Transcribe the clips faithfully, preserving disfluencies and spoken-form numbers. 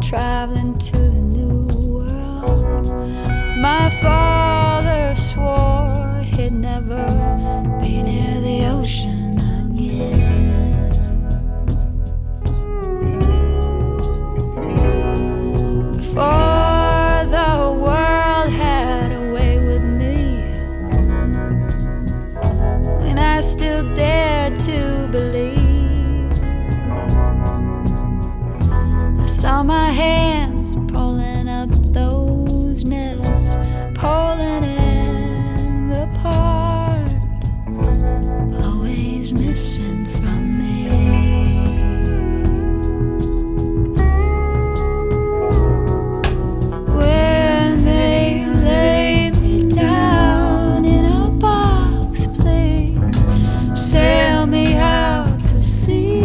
traveling to the new world. My father swore he'd never be near the ocean again. Before the world had a way with me, when I still dared to believe, saw my hands pulling up those nets, pulling in the part, always missing from me. When they lay me down in a box, please sail me out to sea.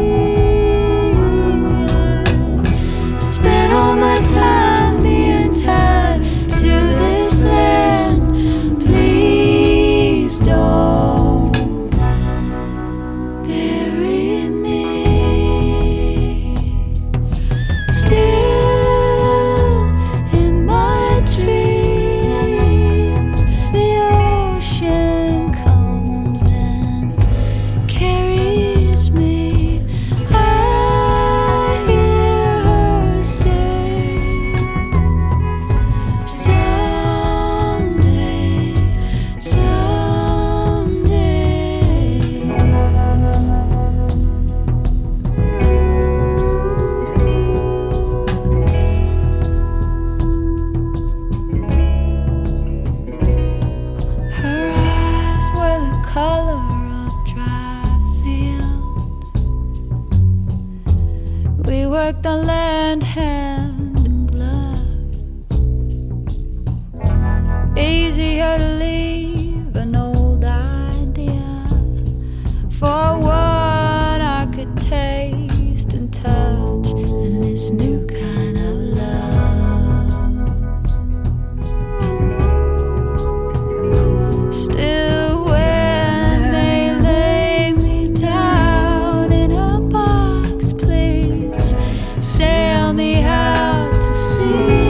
All my time being tied to this land, please don't bury me. Still in my dreams, the ocean comes and carries me. Color of dry fields, we worked the land hand in glove. Easier to leave an old idea for what I could taste and touch in this new kind of love. Still sail me out to sea.